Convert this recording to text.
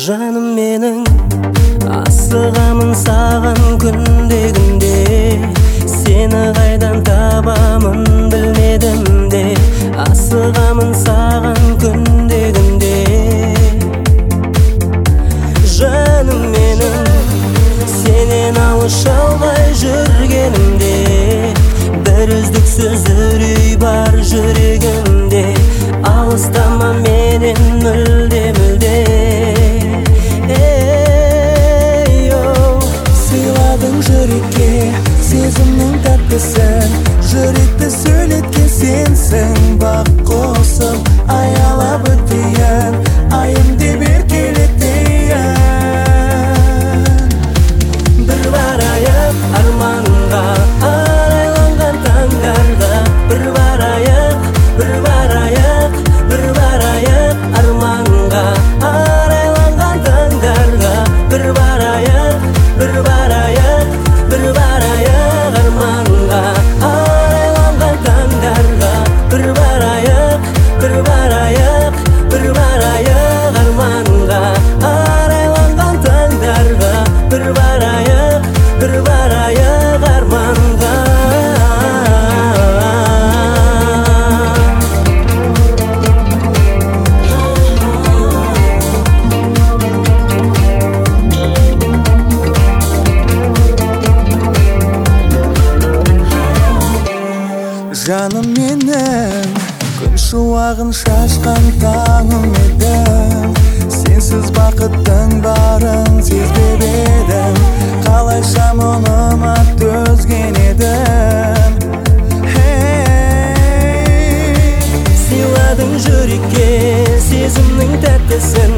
Жаным менің, асығамын саған күнде-күнде. Сені қайдан табамын білмедім де, асығамын саған күнде-күнде. Жаным менің, сенен алыс шалғай жүргенімде, бір үздіксіз үрей бар жүрегімде. Алыстама менен мүлде-мүлде. Сыйладың жүрекке сезімнің тәттісін, жүректі сөйлеткен сенсің. Бақ қосып аялап өтейін, айым деп еркелетейін. Бір барайық арманға, арайланған таңдарға. Бір барайық, бір барайық, бір барайық арманға, арайланған таңдарға. Бір барайық, бір барайық, бір барайық арманға, арайланған таңдарға. Бір барайық, бір барайық, бір барайық арманға, арайланған таңдарға. Бір барайық, бір барайық арманға. Жаным менің, күн шуағын шашқан таңым едің. Сенсіз бақыттың барын сезбеп едім, қалайша мұныма төзген едім. Сыйладың жүрекке сезімнің тәттісін,